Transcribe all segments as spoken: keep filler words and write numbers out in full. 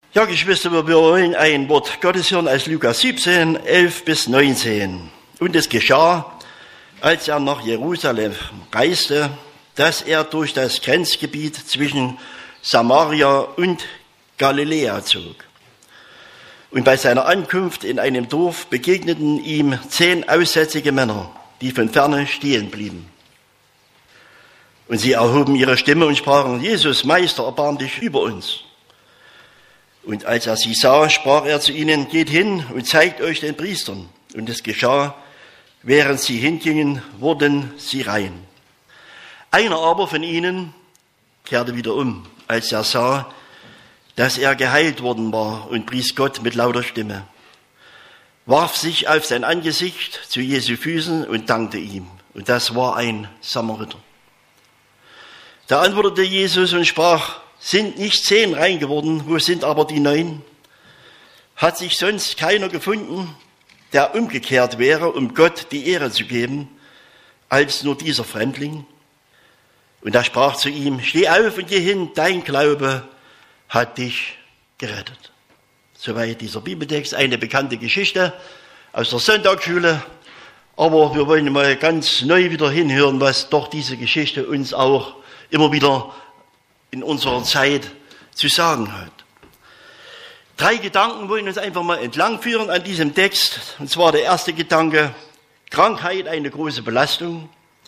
Ja, Geschwister, wir wollen ein Wort Gottes hören aus Lukas siebzehn, elf bis neunzehn. Und es geschah, als er nach Jerusalem reiste, dass er durch das Grenzgebiet zwischen Samaria und Galiläa zog. Und bei seiner Ankunft in einem Dorf begegneten ihm zehn aussätzige Männer, die von ferne stehen blieben. Und sie erhoben ihre Stimme und sprachen: Jesus, Meister, erbarm dich über uns. Und als er sie sah, sprach er zu ihnen: Geht hin und zeigt euch den Priestern. Und es geschah, während sie hingingen, wurden sie rein. Einer aber von ihnen kehrte wieder um, als er sah, dass er geheilt worden war, und pries Gott mit lauter Stimme, warf sich auf sein Angesicht zu Jesu Füßen und dankte ihm. Und das war ein Samariter. Da antwortete Jesus und sprach: Sind nicht zehn rein geworden, wo sind aber die neun? Hat sich sonst keiner gefunden, der umgekehrt wäre, um Gott die Ehre zu geben, als nur dieser Fremdling? Und er sprach zu ihm: Steh auf und geh hin, dein Glaube hat dich gerettet. Soweit dieser Bibeltext, eine bekannte Geschichte aus der Sonntagsschule. Aber wir wollen mal ganz neu wieder hinhören, was doch diese Geschichte uns auch immer wieder in unserer Zeit zu sagen hat. Drei Gedanken wollen uns einfach mal entlangführen an diesem Text. Und zwar der erste Gedanke: Krankheit, eine große Belastung.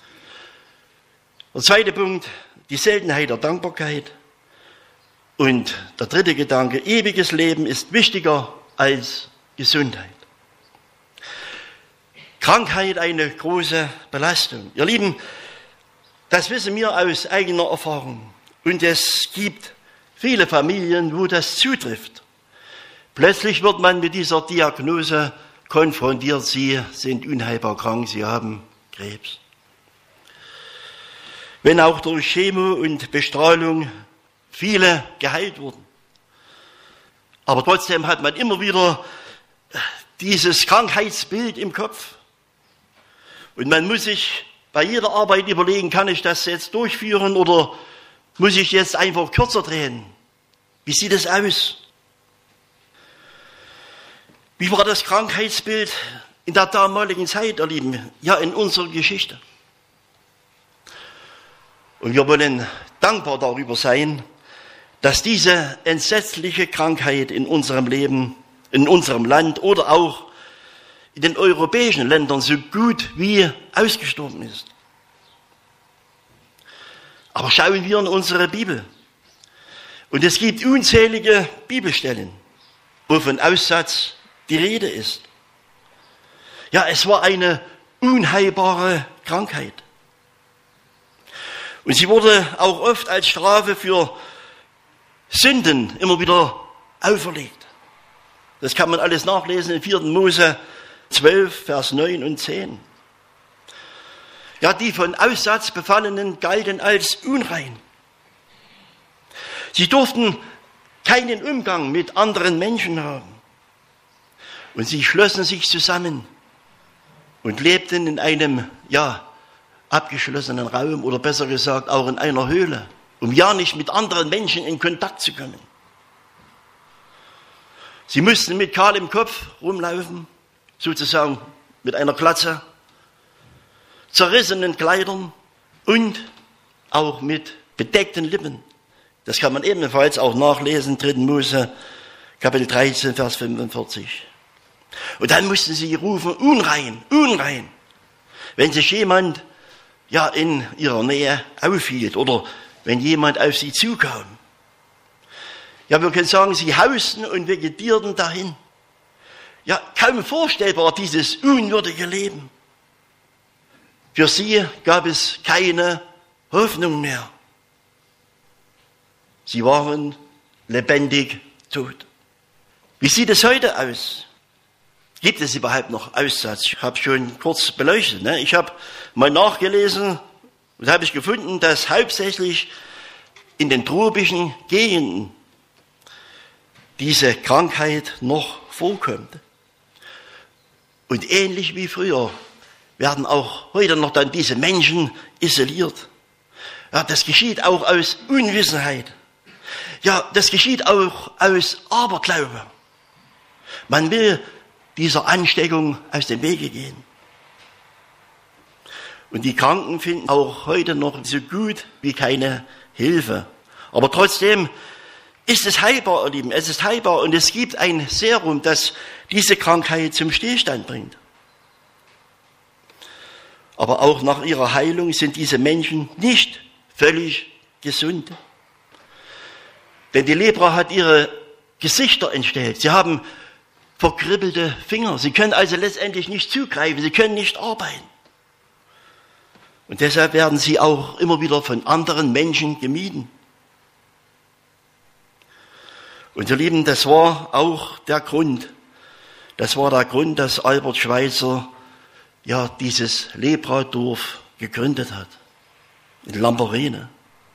Der zweite Punkt: die Seltenheit der Dankbarkeit. Und der dritte Gedanke: ewiges Leben ist wichtiger als Gesundheit. Krankheit, eine große Belastung. Ihr Lieben, das wissen wir aus eigener Erfahrung. Und es gibt viele Familien, wo das zutrifft. Plötzlich wird man mit dieser Diagnose konfrontiert: Sie sind unheilbar krank, Sie haben Krebs. Wenn auch durch Chemo und Bestrahlung viele geheilt wurden. Aber trotzdem hat man immer wieder dieses Krankheitsbild im Kopf. Und man muss sich bei jeder Arbeit überlegen: Kann ich das jetzt durchführen oder muss ich jetzt einfach kürzer drehen? Wie sieht es aus? Wie war das Krankheitsbild in der damaligen Zeit, ihr Lieben? Ja, in unserer Geschichte. Und wir wollen dankbar darüber sein, dass diese entsetzliche Krankheit in unserem Leben, in unserem Land oder auch in den europäischen Ländern so gut wie ausgestorben ist. Aber schauen wir in unsere Bibel. Und es gibt unzählige Bibelstellen, wo von Aussatz die Rede ist. Ja, es war eine unheilbare Krankheit. Und sie wurde auch oft als Strafe für Sünden immer wieder auferlegt. Das kann man alles nachlesen in vierten Mose zwölf, Vers neun und zehn. Ja, die von Aussatz Befallenen galten als unrein. Sie durften keinen Umgang mit anderen Menschen haben. Und sie schlossen sich zusammen und lebten in einem, ja, abgeschlossenen Raum oder besser gesagt auch in einer Höhle, um ja nicht mit anderen Menschen in Kontakt zu kommen. Sie mussten mit kahlem Kopf rumlaufen, sozusagen mit einer Glatze, zerrissenen Kleidern und auch mit bedeckten Lippen. Das kann man ebenfalls auch nachlesen, dritten Mose, Kapitel dreizehn, Vers fünfundvierzig. Und dann mussten sie rufen: Unrein, unrein, wenn sich jemand ja in ihrer Nähe aufhielt oder wenn jemand auf sie zukam. Ja, wir können sagen, sie hausten und vegetierten dahin. Ja, kaum vorstellbar, dieses unwürdige Leben. Für sie gab es keine Hoffnung mehr. Sie waren lebendig tot. Wie sieht es heute aus? Gibt es überhaupt noch Aussatz? Ich habe schon kurz beleuchtet. Ne? Ich habe mal nachgelesen und habe ich gefunden, dass hauptsächlich in den tropischen Gegenden diese Krankheit noch vorkommt. Und ähnlich wie früher werden auch heute noch dann diese Menschen isoliert. Ja, das geschieht auch aus Unwissenheit. Ja, das geschieht auch aus Aberglaube. Man will dieser Ansteckung aus dem Wege gehen. Und die Kranken finden auch heute noch so gut wie keine Hilfe. Aber trotzdem ist es heilbar, ihr Lieben, es ist heilbar und es gibt ein Serum, das diese Krankheit zum Stillstand bringt. Aber auch nach ihrer Heilung sind diese Menschen nicht völlig gesund. Denn die Lepra hat ihre Gesichter entstellt. Sie haben verkribbelte Finger. Sie können also letztendlich nicht zugreifen. Sie können nicht arbeiten. Und deshalb werden sie auch immer wieder von anderen Menschen gemieden. Und ihr Lieben, das war auch der Grund, das war der Grund, dass Albert Schweitzer ja dieses Lepradorf gegründet hat, in Lambarene.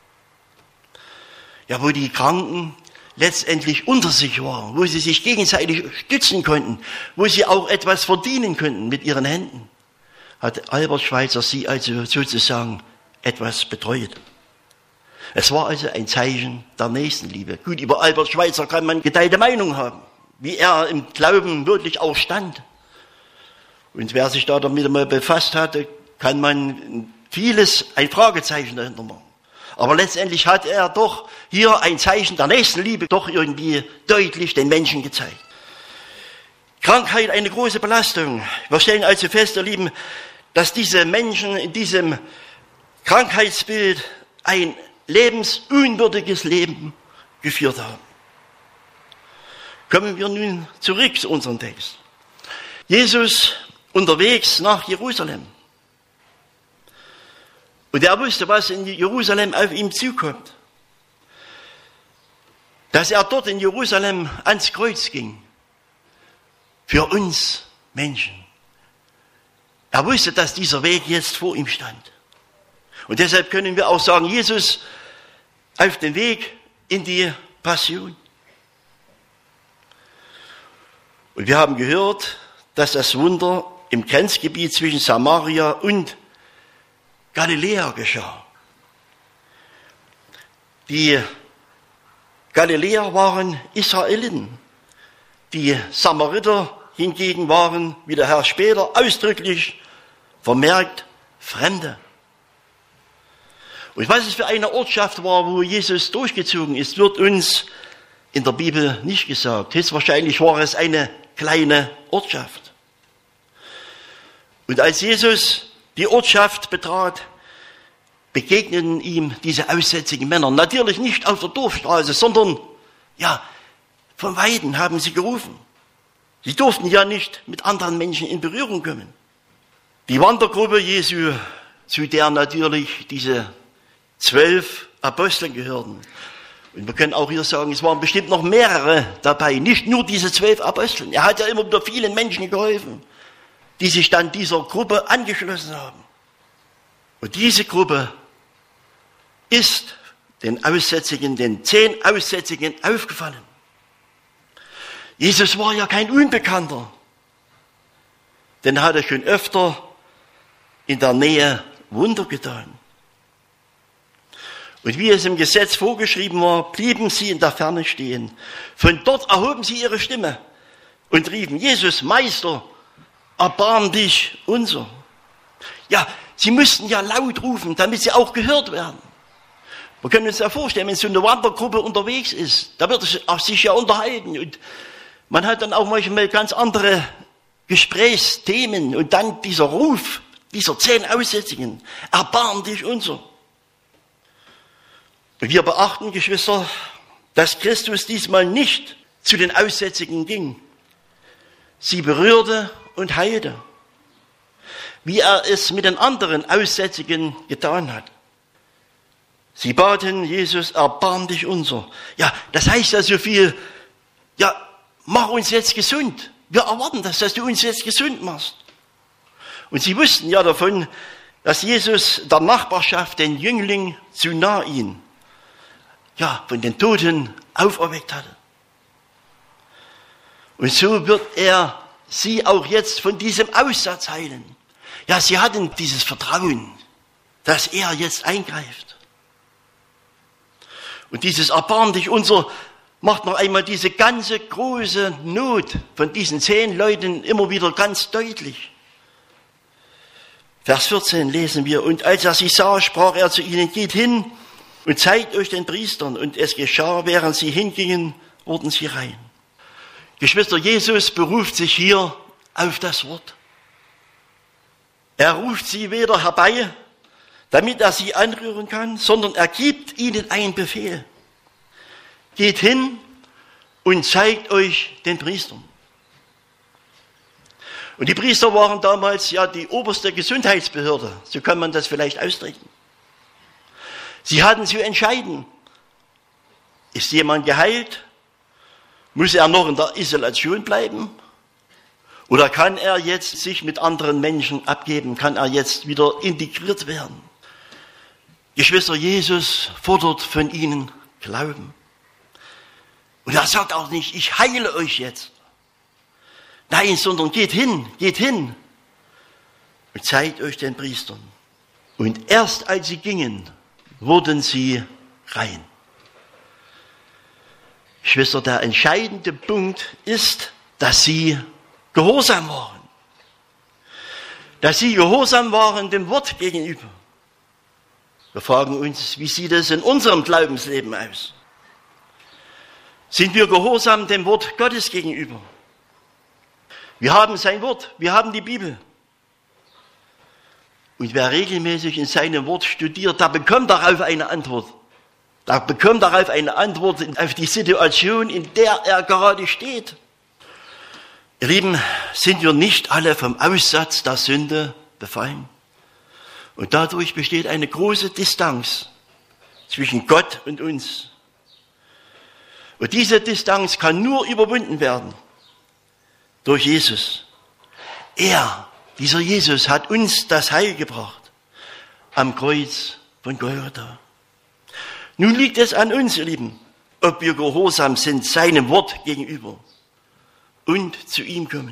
Ja, wo die Kranken letztendlich unter sich waren, wo sie sich gegenseitig stützen konnten, wo sie auch etwas verdienen könnten mit ihren Händen, hat Albert Schweitzer sie also sozusagen etwas betreut. Es war also ein Zeichen der Nächstenliebe. Gut, über Albert Schweitzer kann man geteilte Meinung haben, wie er im Glauben wirklich auch stand. Und wer sich da damit mal befasst hatte, kann man vieles, ein Fragezeichen dahinter machen. Aber letztendlich hat er doch hier ein Zeichen der Nächstenliebe doch irgendwie deutlich den Menschen gezeigt. Krankheit, eine große Belastung. Wir stellen also fest, ihr Lieben, dass diese Menschen in diesem Krankheitsbild ein lebensunwürdiges Leben geführt haben. Kommen wir nun zurück zu unserem Text. Jesus unterwegs nach Jerusalem. Und er wusste, was in Jerusalem auf ihm zukommt. Dass er dort in Jerusalem ans Kreuz ging. Für uns Menschen. Er wusste, dass dieser Weg jetzt vor ihm stand. Und deshalb können wir auch sagen, Jesus auf den Weg in die Passion. Und wir haben gehört, dass das Wunder im Grenzgebiet zwischen Samaria und Galiläa geschah. Die Galiläer waren Israeliten. Die Samariter hingegen waren, wie der Herr später ausdrücklich vermerkt, Fremde. Und was es für eine Ortschaft war, wo Jesus durchgezogen ist, wird uns in der Bibel nicht gesagt. Höchstwahrscheinlich war es eine kleine Ortschaft. Und als Jesus die Ortschaft betrat, begegneten ihm diese aussätzigen Männer. Natürlich nicht auf der Dorfstraße, sondern, ja, von Weitem haben sie gerufen. Sie durften ja nicht mit anderen Menschen in Berührung kommen. Die Wandergruppe Jesu, zu der natürlich diese zwölf Apostel gehörten. Und wir können auch hier sagen, es waren bestimmt noch mehrere dabei, nicht nur diese zwölf Apostel. Er hat ja immer wieder vielen Menschen geholfen, die sich dann dieser Gruppe angeschlossen haben. Und diese Gruppe ist den Aussätzigen, den zehn Aussätzigen aufgefallen. Jesus war ja kein Unbekannter, denn er hatte schon öfter in der Nähe Wunder getan. Und wie es im Gesetz vorgeschrieben war, blieben sie in der Ferne stehen. Von dort erhoben sie ihre Stimme und riefen, Jesus, Meister, erbarm dich unser. Ja, sie mussten ja laut rufen, damit sie auch gehört werden. Wir können uns ja vorstellen, wenn so eine Wandergruppe unterwegs ist, da wird es sich ja unterhalten und man hat dann auch manchmal ganz andere Gesprächsthemen und dann dieser Ruf dieser zehn Aussätzigen, erbarm dich unser. Wir beachten, Geschwister, dass Christus diesmal nicht zu den Aussätzigen ging. Sie berührte und heilte, wie er es mit den anderen Aussätzigen getan hat. Sie baten Jesus, erbarm dich unser. Ja, das heißt ja so viel, ja, mach uns jetzt gesund. Wir erwarten das, dass du uns jetzt gesund machst. Und sie wussten ja davon, dass Jesus der Nachbarschaft den Jüngling zu Nain, ja, von den Toten auferweckt hatte. Und so wird er sie auch jetzt von diesem Aussatz heilen. Ja, sie hatten dieses Vertrauen, dass er jetzt eingreift. Und dieses Erbarm dich unser macht noch einmal diese ganze große Not von diesen zehn Leuten immer wieder ganz deutlich. Vers vierzehn lesen wir, und als er sie sah, sprach er zu ihnen, geht hin und zeigt euch den Priestern. Und es geschah, während sie hingingen, wurden sie rein. Geschwister, Jesus beruft sich hier auf das Wort. Er ruft sie weder herbei, damit er sie anrühren kann, sondern er gibt ihnen einen Befehl. Geht hin und zeigt euch den Priestern. Und die Priester waren damals ja die oberste Gesundheitsbehörde, so kann man das vielleicht ausdrücken. Sie hatten zu entscheiden, ist jemand geheilt, muss er noch in der Isolation bleiben oder kann er jetzt sich mit anderen Menschen abgeben, kann er jetzt wieder integriert werden. Geschwister, Jesus fordert von ihnen Glauben. Und er sagt auch nicht, ich heile euch jetzt. Nein, sondern geht hin, geht hin und zeigt euch den Priestern. Und erst als sie gingen, wurden sie rein. Geschwister, der entscheidende Punkt ist, dass sie gehorsam waren. Dass sie gehorsam waren dem Wort gegenüber. Wir fragen uns, wie sieht es in unserem Glaubensleben aus? Sind wir gehorsam dem Wort Gottes gegenüber? Wir haben sein Wort, wir haben die Bibel. Und wer regelmäßig in seinem Wort studiert, der bekommt darauf eine Antwort. Der bekommt darauf eine Antwort auf die Situation, in der er gerade steht. Ihr Lieben, sind wir nicht alle vom Aussatz der Sünde befallen? Und dadurch besteht eine große Distanz zwischen Gott und uns. Und diese Distanz kann nur überwunden werden durch Jesus. Er, dieser Jesus, hat uns das Heil gebracht am Kreuz von Golgatha. Nun liegt es an uns, ihr Lieben, ob wir gehorsam sind seinem Wort gegenüber und zu ihm kommen.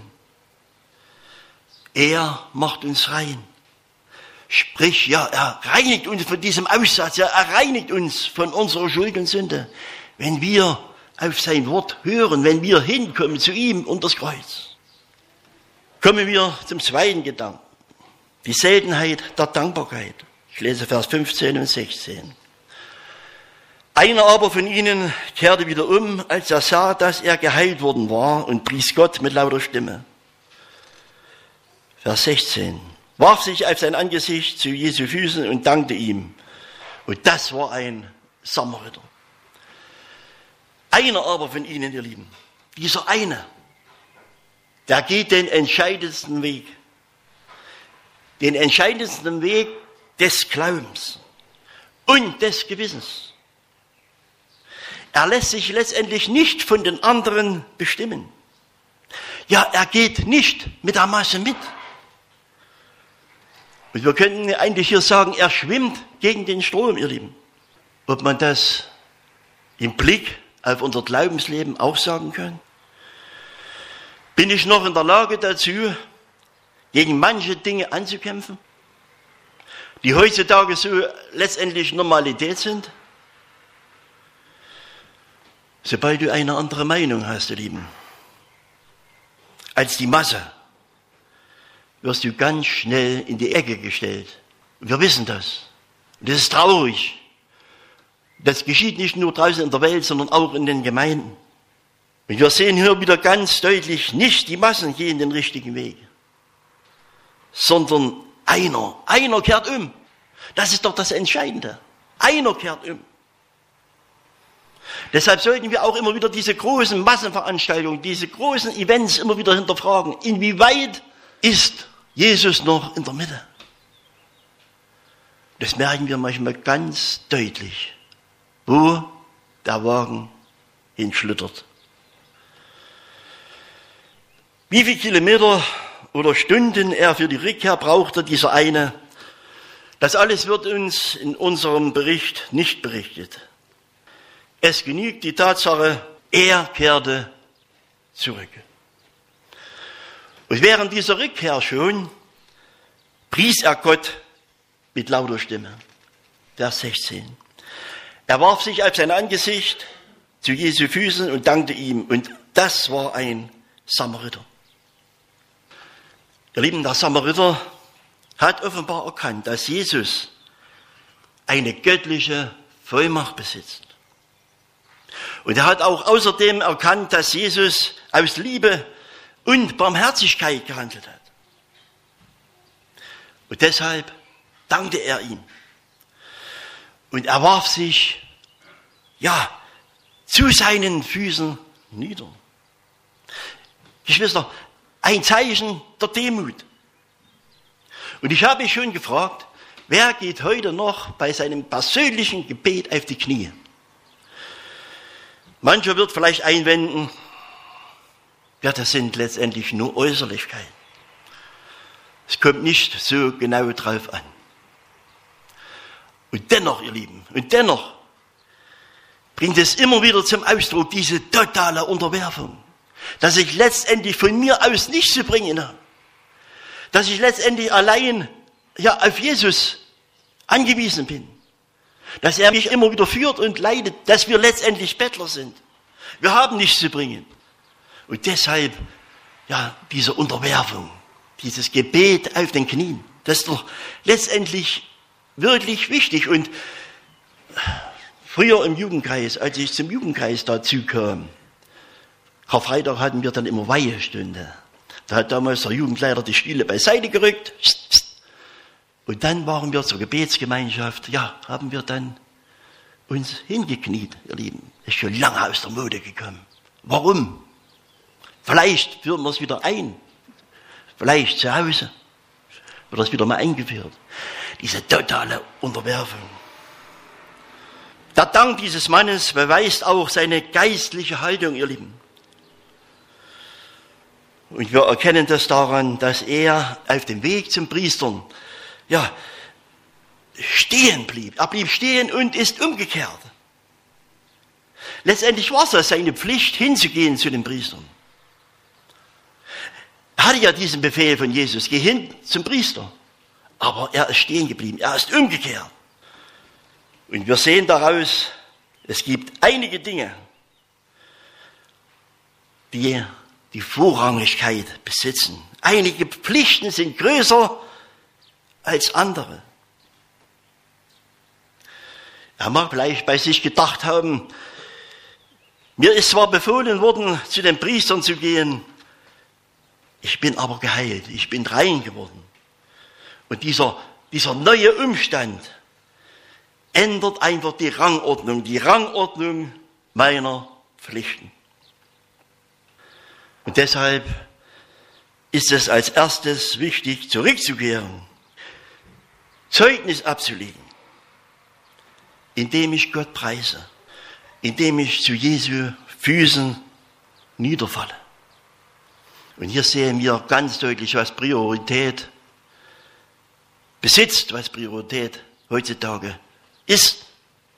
Er macht uns rein. Sprich, ja, er reinigt uns von diesem Aussatz, ja, er reinigt uns von unserer Schuld und Sünde, wenn wir auf sein Wort hören, wenn wir hinkommen zu ihm und das Kreuz. Kommen wir zum zweiten Gedanken. Die Seltenheit der Dankbarkeit. Ich lese Vers fünfzehn und sechzehn. Einer aber von ihnen kehrte wieder um, als er sah, dass er geheilt worden war, und pries Gott mit lauter Stimme. Vers sechzehn. Warf sich auf sein Angesicht zu Jesu Füßen und dankte ihm. Und das war ein Samariter. Einer aber von ihnen, ihr Lieben, dieser eine, der geht den entscheidendsten Weg. Den entscheidendsten Weg des Glaubens und des Gewissens. Er lässt sich letztendlich nicht von den anderen bestimmen. Ja, er geht nicht mit der Masse mit. Und wir könnten eigentlich hier sagen, er schwimmt gegen den Strom, ihr Lieben. Ob man das im Blick auf unser Glaubensleben auch sagen kann? Bin ich noch in der Lage dazu, gegen manche Dinge anzukämpfen, die heutzutage so letztendlich Normalität sind? Sobald du eine andere Meinung hast, ihr Lieben, als die Masse, wirst du ganz schnell in die Ecke gestellt. Und wir wissen das. Und das ist traurig. Das geschieht nicht nur draußen in der Welt, sondern auch in den Gemeinden. Und wir sehen hier wieder ganz deutlich, nicht die Massen gehen den richtigen Weg, sondern einer, einer kehrt um. Das ist doch das Entscheidende. Einer kehrt um. Deshalb sollten wir auch immer wieder diese großen Massenveranstaltungen, diese großen Events immer wieder hinterfragen. Inwieweit ist Jesus noch in der Mitte? Das merken wir manchmal ganz deutlich, wo der Wagen hinschlittert. Wie viele Kilometer oder Stunden er für die Rückkehr brauchte, dieser eine, das alles wird uns in unserem Bericht nicht berichtet. Es genügt die Tatsache, er kehrte zurück. Und während dieser Rückkehr schon pries er Gott mit lauter Stimme. Vers sechzehn. Er warf sich auf sein Angesicht zu Jesu Füßen und dankte ihm. Und das war ein Samariter. Ihr Lieben, der Samariter hat offenbar erkannt, dass Jesus eine göttliche Vollmacht besitzt. Und er hat auch außerdem erkannt, dass Jesus aus Liebe und Barmherzigkeit gehandelt hat. Und deshalb dankte er ihm. Und er warf sich, ja, zu seinen Füßen nieder. Geschwister, ein Zeichen der Demut. Und ich habe mich schon gefragt, wer geht heute noch bei seinem persönlichen Gebet auf die Knie? Mancher wird vielleicht einwenden, ja, das sind letztendlich nur Äußerlichkeiten. Es kommt nicht so genau drauf an. Und dennoch, ihr Lieben, und dennoch bringt es immer wieder zum Ausdruck diese totale Unterwerfung, dass ich letztendlich von mir aus nichts zu bringen habe, dass ich letztendlich allein ja, auf Jesus angewiesen bin, dass er mich immer wieder führt und leitet, dass wir letztendlich Bettler sind. Wir haben nichts zu bringen. Und deshalb, ja, diese Unterwerfung, dieses Gebet auf den Knien, das ist doch letztendlich wirklich wichtig. Und früher im Jugendkreis, als ich zum Jugendkreis dazu kam, Karfreitag hatten wir dann immer Weihestunde. Da hat damals der Jugendleiter die Stühle beiseite gerückt. Und dann waren wir zur Gebetsgemeinschaft. Ja, haben wir dann uns hingekniet, ihr Lieben. Ist schon lange aus der Mode gekommen. Warum? Vielleicht führen wir es wieder ein. Vielleicht zu Hause wird das wieder mal eingeführt. Diese totale Unterwerfung. Der Dank dieses Mannes beweist auch seine geistliche Haltung, ihr Lieben. Und wir erkennen das daran, dass er auf dem Weg zum Priestern, ja, stehen blieb. Er blieb stehen und ist umgekehrt. Letztendlich war es seine Pflicht, hinzugehen zu den Priestern. Er hatte ja diesen Befehl von Jesus, geh hin zum Priester. Aber er ist stehen geblieben, er ist umgekehrt. Und wir sehen daraus, es gibt einige Dinge, die die Vorrangigkeit besitzen. Einige Pflichten sind größer als andere. Er mag vielleicht bei sich gedacht haben, mir ist zwar befohlen worden, zu den Priestern zu gehen, ich bin aber geheilt, ich bin rein geworden. Und dieser, dieser neue Umstand ändert einfach die Rangordnung, die Rangordnung meiner Pflichten. Und deshalb ist es als erstes wichtig, zurückzukehren, Zeugnis abzulegen, indem ich Gott preise, indem ich zu Jesu Füßen niederfalle. Und hier sehen wir ganz deutlich, was Priorität besitzt, was Priorität heutzutage ist.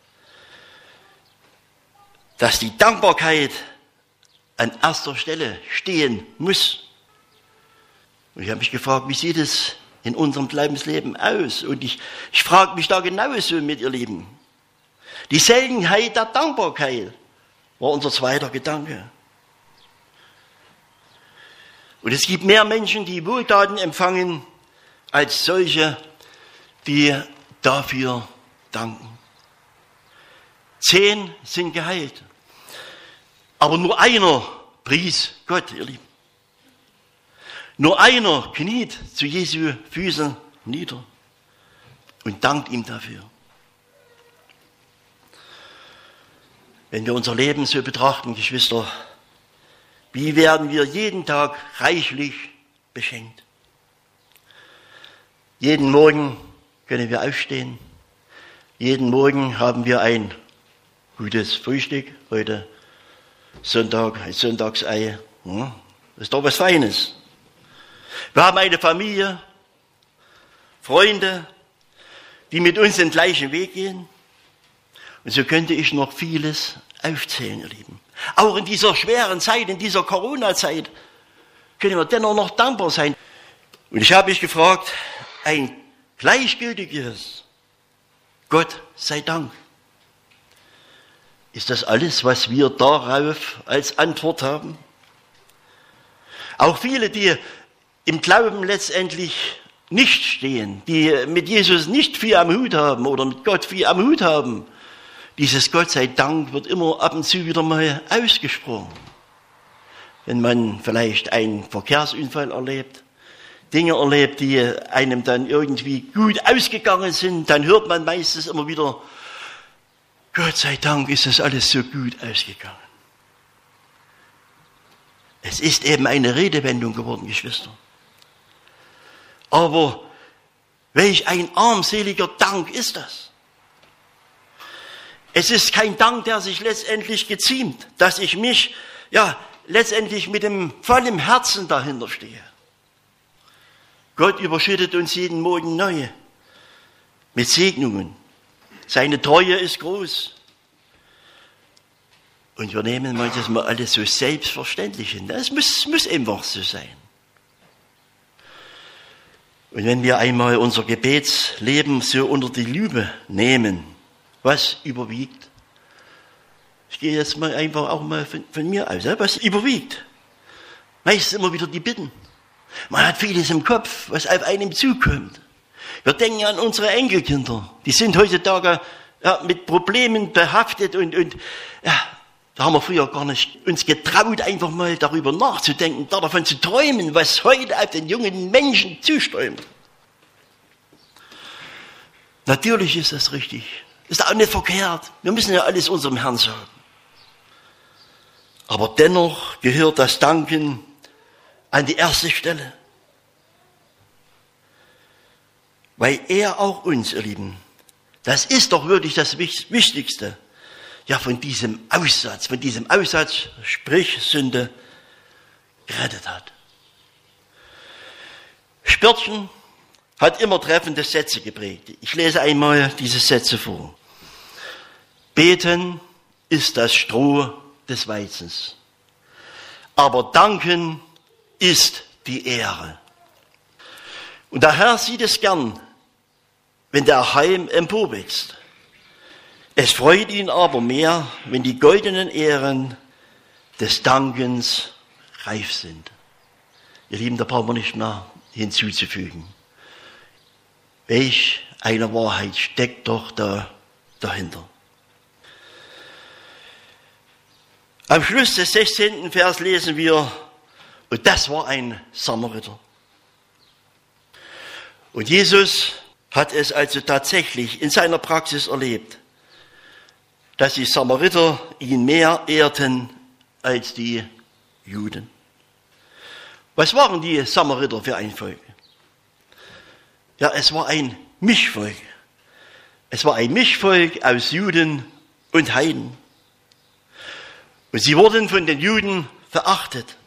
Dass die Dankbarkeit an erster Stelle stehen muss. Und ich habe mich gefragt, wie sieht es in unserem Glaubensleben aus? Und ich, ich frage mich da genauso mit, ihr Lieben. Die Seltenheit der Dankbarkeit war unser zweiter Gedanke. Und es gibt mehr Menschen, die Wohltaten empfangen, als solche, die dafür danken. Zehn sind geheilt. Aber nur einer pries Gott, ihr Lieben. Nur einer kniet zu Jesu Füßen nieder und dankt ihm dafür. Wenn wir unser Leben so betrachten, Geschwister, wie werden wir jeden Tag reichlich beschenkt? Jeden Morgen können wir aufstehen. Jeden Morgen haben wir ein gutes Frühstück. Heute Sonntag, ein Sonntagsei. Ja, das ist doch was Feines. Wir haben eine Familie, Freunde, die mit uns den gleichen Weg gehen. Und so könnte ich noch vieles aufzählen, ihr Lieben. Auch in dieser schweren Zeit, in dieser Corona-Zeit, können wir dennoch noch dankbar sein. Und ich habe mich gefragt, ein gleichgültiges Gott sei Dank. Ist das alles, was wir darauf als Antwort haben? Auch viele, die im Glauben letztendlich nicht stehen, die mit Jesus nicht viel am Hut haben oder mit Gott viel am Hut haben, dieses Gott sei Dank wird immer ab und zu wieder mal ausgesprochen. Wenn man vielleicht einen Verkehrsunfall erlebt, Dinge erlebt, die einem dann irgendwie gut ausgegangen sind, dann hört man meistens immer wieder, Gott sei Dank ist das alles so gut ausgegangen. Es ist eben eine Redewendung geworden, Geschwister. Aber welch ein armseliger Dank ist das? Es ist kein Dank, der sich letztendlich geziemt, dass ich mich, ja, letztendlich mit dem vollen Herzen dahinter stehe. Gott überschüttet uns jeden Morgen neu mit Segnungen. Seine Treue ist groß. Und wir nehmen manchmal alles so selbstverständlich hin. Das muss, muss einfach so sein. Und wenn wir einmal unser Gebetsleben so unter die Lupe nehmen, was überwiegt? Ich gehe jetzt mal einfach auch mal von, von mir aus. Was überwiegt? Meist immer wieder die Bitten. Man hat vieles im Kopf, was auf einem zukommt. Wir denken an unsere Enkelkinder. Die sind heutzutage ja, mit Problemen behaftet und, und ja, da haben wir früher gar nicht uns getraut, einfach mal darüber nachzudenken, davon zu träumen, was heute auf den jungen Menschen zuströmt. Natürlich ist das richtig. Ist auch nicht verkehrt. Wir müssen ja alles unserem Herrn sagen. Aber dennoch gehört das Danken an die erste Stelle. Weil er auch uns, ihr Lieben, das ist doch wirklich das Wichtigste, ja von diesem Aussatz, von diesem Aussatz, sprich Sünde, gerettet hat. Spörtchen hat immer treffende Sätze geprägt. Ich lese einmal diese Sätze vor. Beten ist das Stroh des Weizens, aber danken ist die Ehre. Und der Herr sieht es gern, wenn der Halm emporwächst. Es freut ihn aber mehr, wenn die goldenen Ähren des Dankens reif sind. Ihr Lieben, da brauchen wir nicht mehr hinzuzufügen. Welch eine Wahrheit steckt doch da dahinter. Am Schluss des sechzehnten Vers lesen wir, und das war ein Samariter. Und Jesus hat es also tatsächlich in seiner Praxis erlebt, dass die Samariter ihn mehr ehrten als die Juden. Was waren die Samariter für ein Volk? Ja, es war ein Mischvolk. Es war ein Mischvolk aus Juden und Heiden. Und sie wurden von den Juden verachtet.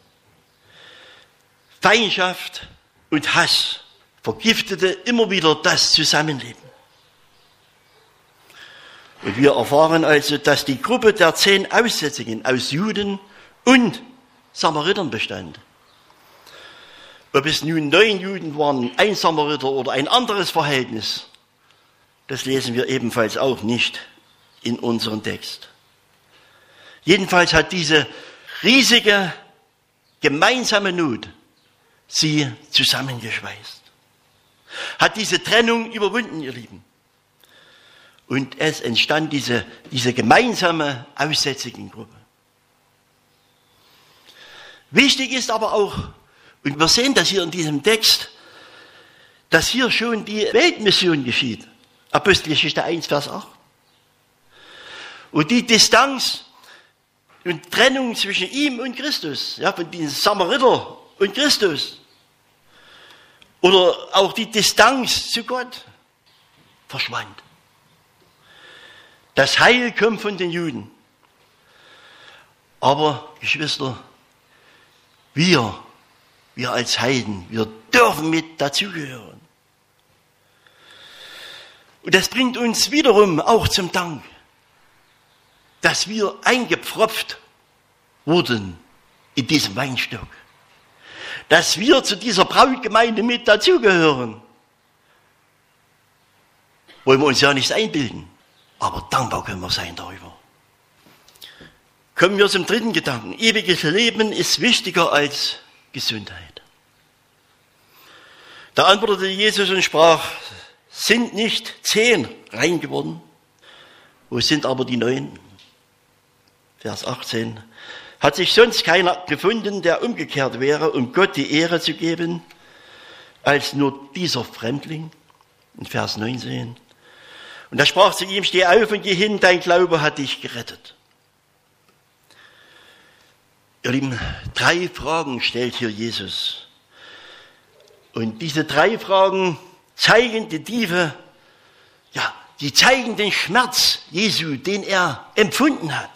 Feindschaft und Hass vergiftete immer wieder das Zusammenleben. Und wir erfahren also, dass die Gruppe der zehn Aussätzigen aus Juden und Samaritern bestand. Ob es nun neun Juden waren, ein Samariter oder ein anderes Verhältnis, das lesen wir ebenfalls auch nicht in unserem Text. Jedenfalls hat diese riesige gemeinsame Not sie zusammengeschweißt. Hat diese Trennung überwunden, ihr Lieben. Und es entstand diese, diese gemeinsame Aussätzigengruppe. Wichtig ist aber auch, und wir sehen das hier in diesem Text, dass hier schon die Weltmission geschieht. Apostelgeschichte eins, Vers acht. Und die Distanz und Trennung zwischen ihm und Christus, ja, von diesem Samariter und Christus, oder auch die Distanz zu Gott, verschwand. Das Heil kommt von den Juden. Aber, Geschwister, wir, wir als Heiden, wir dürfen mit dazugehören. Und das bringt uns wiederum auch zum Dank, dass wir eingepfropft wurden in diesem Weinstock. Dass wir zu dieser Brautgemeinde mit dazugehören. Wollen wir uns ja nicht einbilden, aber dankbar können wir sein darüber. Kommen wir zum dritten Gedanken. Ewiges Leben ist wichtiger als Gesundheit. Da antwortete Jesus und sprach, sind nicht zehn rein geworden? Wo sind aber die neun? Vers achtzehn. Hat sich sonst keiner gefunden, der umgekehrt wäre, um Gott die Ehre zu geben, als nur dieser Fremdling? In Vers neunzehn. Und er sprach zu ihm, steh auf und geh hin, dein Glaube hat dich gerettet. Ihr Lieben, drei Fragen stellt hier Jesus. Und diese drei Fragen zeigen die Tiefe, ja, die zeigen den Schmerz Jesu, den er empfunden hat.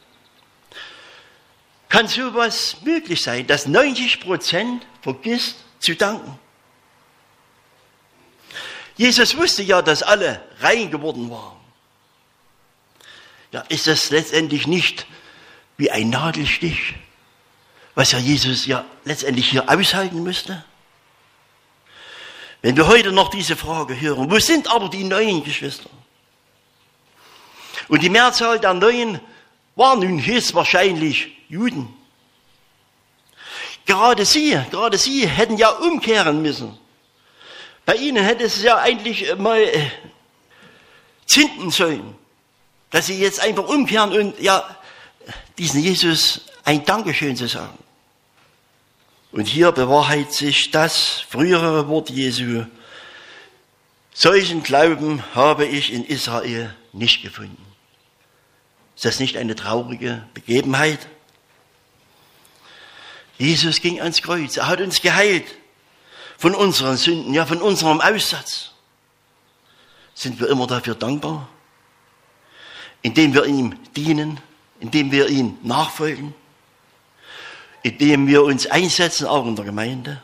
Kann sowas möglich sein, dass neunzig Prozent vergisst zu danken? Jesus wusste ja, dass alle rein geworden waren. Ja, ist das letztendlich nicht wie ein Nadelstich, was ja Jesus ja letztendlich hier aushalten müsste? Wenn wir heute noch diese Frage hören, wo sind aber die neuen Geschwister? Und die Mehrzahl der Neuen war nun höchstwahrscheinlich Juden. Gerade sie, gerade sie hätten ja umkehren müssen. Bei ihnen hätte es ja eigentlich mal äh, zünden sollen, dass sie jetzt einfach umkehren und ja, diesen Jesus ein Dankeschön zu sagen. Und hier bewahrheitet sich das frühere Wort Jesu. Solchen Glauben habe ich in Israel nicht gefunden. Ist das nicht eine traurige Begebenheit? Jesus ging ans Kreuz. Er hat uns geheilt von unseren Sünden, ja, von unserem Aussatz. Sind wir immer dafür dankbar? Indem wir ihm dienen, indem wir ihm nachfolgen, indem wir uns einsetzen, auch in der Gemeinde?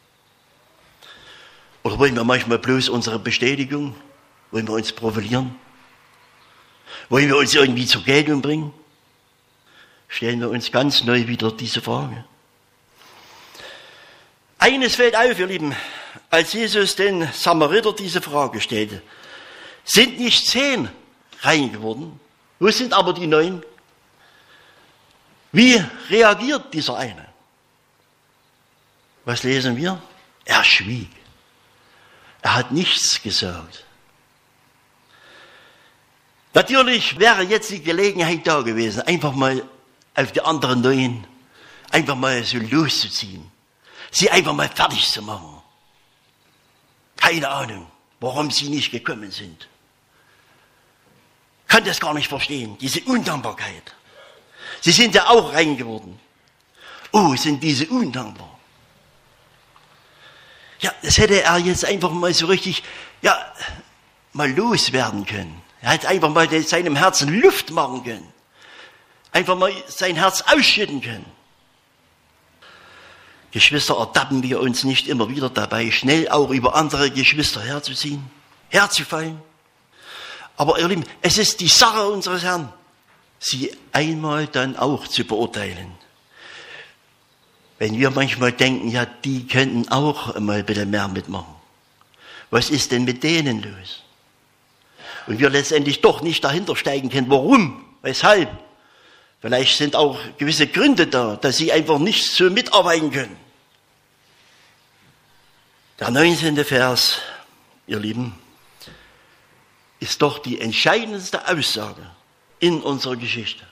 Oder wollen wir manchmal bloß unsere Bestätigung? Wollen wir uns profilieren? Wollen wir uns irgendwie zur Geltung bringen? Stellen wir uns ganz neu wieder diese Frage. Eines fällt auf, ihr Lieben, als Jesus den Samariter diese Frage stellte. Sind nicht zehn rein geworden? Wo sind aber die neun? Wie reagiert dieser eine? Was lesen wir? Er schwieg. Er hat nichts gesagt. Natürlich wäre jetzt die Gelegenheit da gewesen, einfach mal auf die anderen neun, einfach mal so loszuziehen. Sie einfach mal fertig zu machen. Keine Ahnung, warum sie nicht gekommen sind. Kann das gar nicht verstehen, diese Undankbarkeit. Sie sind ja auch rein geworden. Oh, sind diese undankbar. Ja, das hätte er jetzt einfach mal so richtig, ja, mal loswerden können. Er hätte einfach mal seinem Herzen Luft machen können. Einfach mal sein Herz ausschütten können. Geschwister, ertappen wir uns nicht immer wieder dabei, schnell auch über andere Geschwister herzuziehen, herzufallen. Aber ihr Lieben, es ist die Sache unseres Herrn, sie einmal dann auch zu beurteilen. Wenn wir manchmal denken, ja, die könnten auch mal ein bisschen mehr mitmachen. Was ist denn mit denen los? Und wir letztendlich doch nicht dahinter steigen können. Warum? Weshalb? Vielleicht sind auch gewisse Gründe da, dass sie einfach nicht so mitarbeiten können. Der neunzehnte Vers, ihr Lieben, ist doch die entscheidendste Aussage in unserer Geschichte.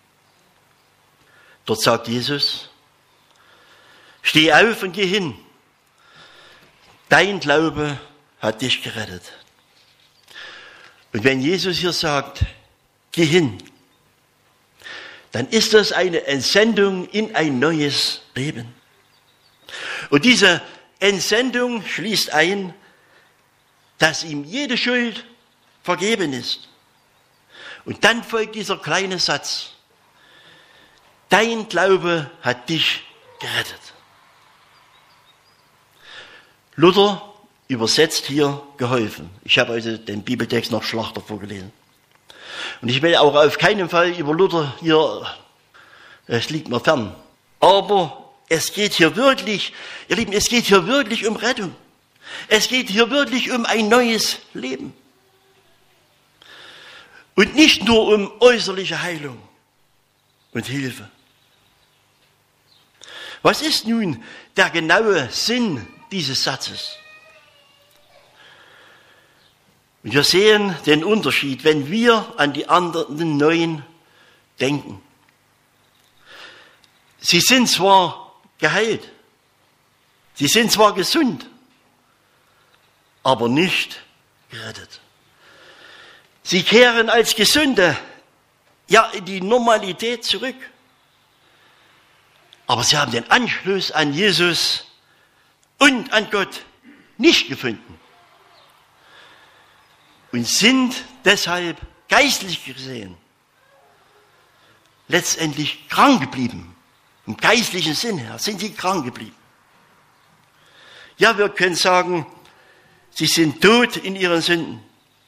Dort sagt Jesus, steh auf und geh hin. Dein Glaube hat dich gerettet. Und wenn Jesus hier sagt, geh hin, dann ist das eine Entsendung in ein neues Leben. Und diese Entsendung schließt ein, dass ihm jede Schuld vergeben ist. Und dann folgt dieser kleine Satz, dein Glaube hat dich gerettet. Luther übersetzt hier geholfen. Ich habe also den Bibeltext noch Schlachter vorgelesen. Und ich will auch auf keinen Fall über Luther hier, es liegt mir fern. Aber es geht hier wirklich, ihr Lieben, es geht hier wirklich um Rettung. Es geht hier wirklich um ein neues Leben. Und nicht nur um äußerliche Heilung. und Hilfe. Was ist nun der genaue Sinn dieses Satzes? Und wir sehen den Unterschied, wenn wir an die anderen neun denken. Sie sind zwar geheilt, sie sind zwar gesund, aber nicht gerettet. Sie kehren als Gesunde ja in die Normalität zurück. Aber sie haben den Anschluss an Jesus und an Gott nicht gefunden und sind deshalb geistlich gesehen letztendlich krank geblieben. Im geistlichen Sinn her sind sie krank geblieben. Ja, wir können sagen, sie sind tot in ihren Sünden.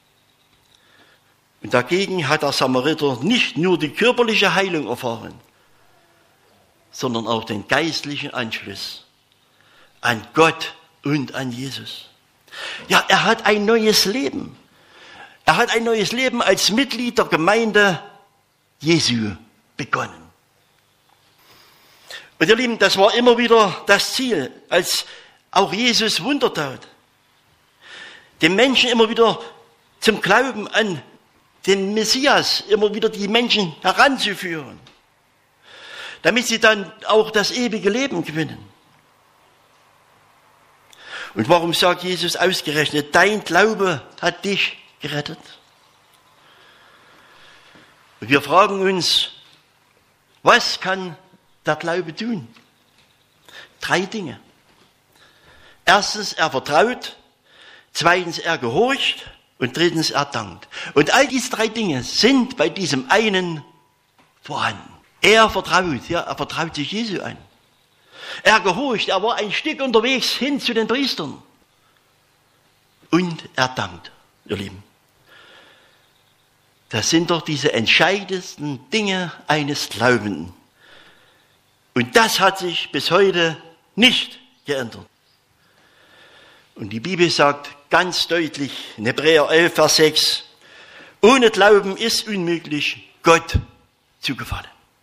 Und dagegen hat der Samariter nicht nur die körperliche Heilung erfahren, sondern auch den geistlichen Anschluss an Gott und an Jesus. Ja, er hat ein neues Leben. Er hat ein neues Leben als Mitglied der Gemeinde Jesu begonnen. Und ihr Lieben, das war immer wieder das Ziel, als auch Jesus Wunder tat, den Menschen immer wieder zum Glauben an den Messias, immer wieder die Menschen heranzuführen, damit sie dann auch das ewige Leben gewinnen. Und warum sagt Jesus ausgerechnet, dein Glaube hat dich gerettet? Und wir fragen uns, was kann der Glaube tun? Drei Dinge. Erstens, er vertraut. Zweitens, er gehorcht. Und drittens, er dankt. Und all diese drei Dinge sind bei diesem einen vorhanden. Er vertraut, ja, er vertraut sich Jesu an. Er gehorcht, er war ein Stück unterwegs hin zu den Priestern. Und er dankt, ihr Lieben. Das sind doch diese entscheidendsten Dinge eines Glaubenden. Und das hat sich bis heute nicht geändert. Und die Bibel sagt ganz deutlich in Hebräer elf, Vers sechs, ohne Glauben ist unmöglich, Gott zu gefallen.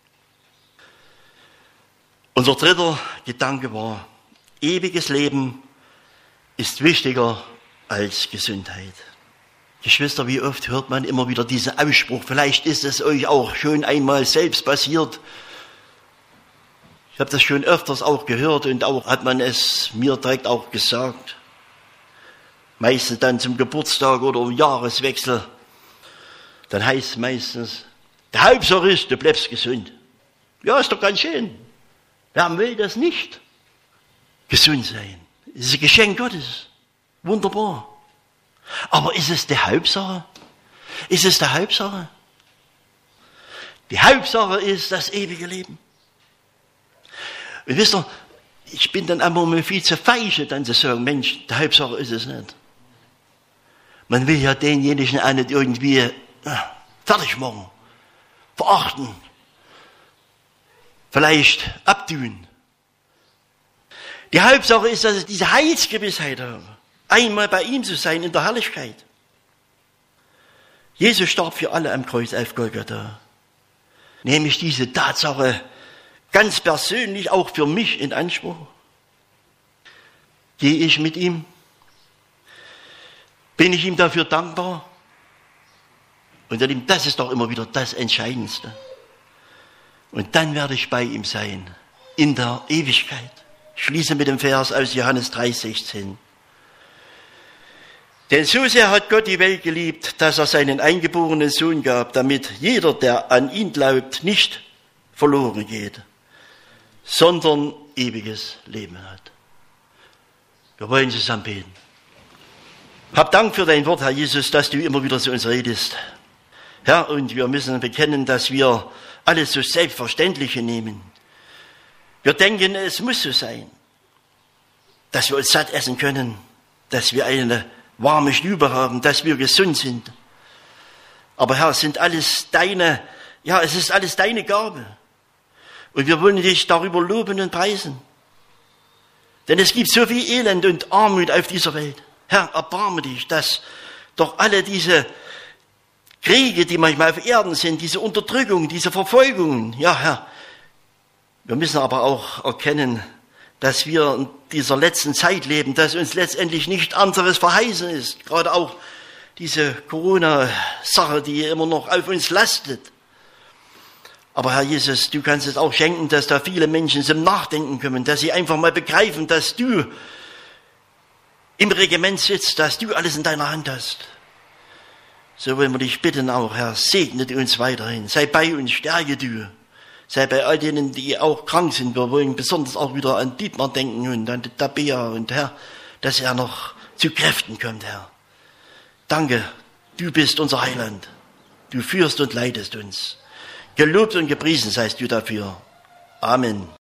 Unser dritter Gedanke war, ewiges Leben ist wichtiger als Gesundheit. Geschwister, wie oft hört man immer wieder diesen Ausspruch, vielleicht ist es euch auch schon einmal selbst passiert. Ich habe das schon öfters auch gehört und auch hat man es mir direkt auch gesagt. Meistens dann zum Geburtstag oder im Jahreswechsel. Dann heißt es meistens, der Hauptsache ist, du bleibst gesund. Ja, ist doch ganz schön. Wer will das nicht? Gesund sein. Das ist ein Geschenk Gottes. Wunderbar. Aber ist es die Hauptsache? Ist es die Hauptsache? Die Hauptsache ist das ewige Leben. Und wisst ihr, ich bin dann einmal mal viel zu feige, dann zu sagen, Mensch, die Hauptsache ist es nicht. Man will ja denjenigen auch nicht irgendwie äh, fertig machen, verachten, vielleicht abtun. Die Hauptsache ist, dass ich diese Heilsgewissheit habe, einmal bei ihm zu sein in der Herrlichkeit. Jesus starb für alle am Kreuz auf Golgatha. Nehme ich diese Tatsache ganz persönlich auch für mich in Anspruch? Gehe ich mit ihm? Bin ich ihm dafür dankbar? Und ihr Lieben, das ist doch immer wieder das Entscheidendste. Und dann werde ich bei ihm sein, in der Ewigkeit. Ich schließe mit dem Vers aus Johannes drei, sechzehn. Denn so sehr hat Gott die Welt geliebt, dass er seinen eingeborenen Sohn gab, damit jeder, der an ihn glaubt, nicht verloren geht, sondern ewiges Leben hat. Wir wollen zusammen beten. Hab Dank für dein Wort, Herr Jesus, dass du immer wieder zu uns redest. Herr, und wir müssen bekennen, dass wir alles so Selbstverständliche nehmen. Wir denken, es muss so sein, dass wir uns satt essen können, dass wir eine warme Stube haben, dass wir gesund sind. Aber Herr, es sind alles deine, ja, es ist alles deine Gabe. Und wir wollen dich darüber loben und preisen. Denn es gibt so viel Elend und Armut auf dieser Welt. Herr, erbarme dich, dass doch alle diese Kriege, die manchmal auf Erden sind, diese Unterdrückung, diese Verfolgungen. Ja, Herr, wir müssen aber auch erkennen, dass wir in dieser letzten Zeit leben, dass uns letztendlich nichts anderes verheißen ist. Gerade auch diese Corona-Sache, die immer noch auf uns lastet. Aber Herr Jesus, du kannst es auch schenken, dass da viele Menschen zum Nachdenken kommen, dass sie einfach mal begreifen, dass du im Regiment sitzt, dass du alles in deiner Hand hast. So wollen wir dich bitten auch, Herr, segne du uns weiterhin. Sei bei uns, stärke du. Sei bei all denen, die auch krank sind. Wir wollen besonders auch wieder an Dietmar denken und an Tabea und Herr, dass er noch zu Kräften kommt, Herr. Danke, du bist unser Heiland. Du führst und leitest uns. Gelobt und gepriesen seist du dafür. Amen.